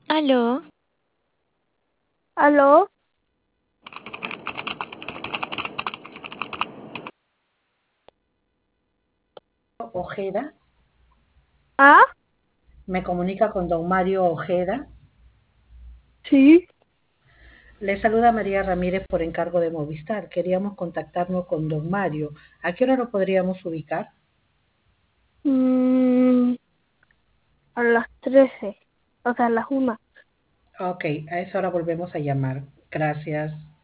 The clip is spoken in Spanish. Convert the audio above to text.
Aló, ¿Aló? Ojeda, ¿Ah? me comunica con don Mario Ojeda. Sí. Le saluda María Ramírez por encargo de Movistar. Queríamos contactarnos con don Mario. ¿A qué hora lo podríamos ubicar? Mm, a las 13. O sea, a las 1. Ok, a esa hora volvemos a llamar. Gracias.